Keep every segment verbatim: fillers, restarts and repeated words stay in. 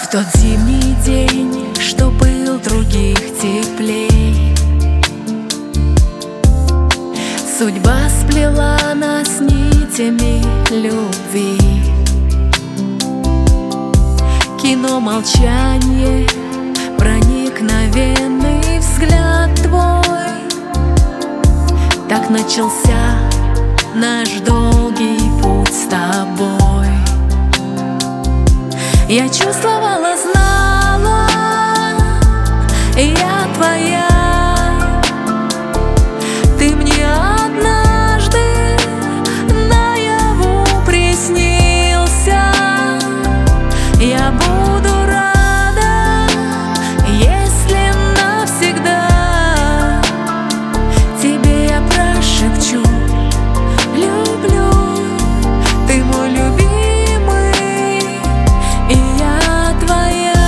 В тот зимний день, что был других теплей, судьба сплела нас нитями любви. Кино молчание, проникновенный взгляд твой. Так начался наш долгий путь с тобой. Я чувствовала, знала, я твоя. Ты мне однажды наяву приснился. Я буду рада, если навсегда тебе я прошепчу: люблю, ты мой любимый, и я твоя.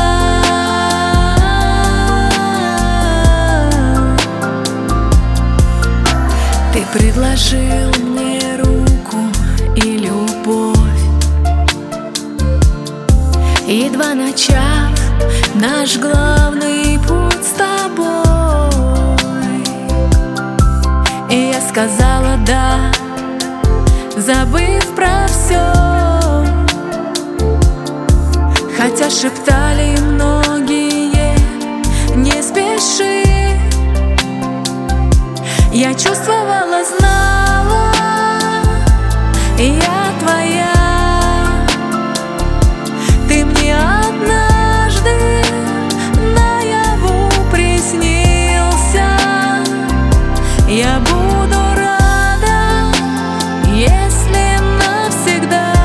Ты предложил мне руку и любовь, едва начав наш главный путь с тобой. И я сказала да, забыв про все, хотя шептали многие: не спеши. Я чувствовала, знала, я твоя. Ты мне однажды наяву приснился. Я буду рада, если навсегда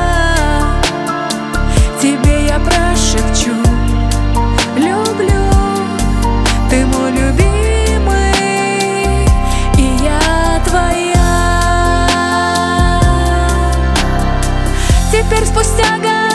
тебе я прошепчу: люблю, ты мой любимый, и я твоя. Теперь спустя годы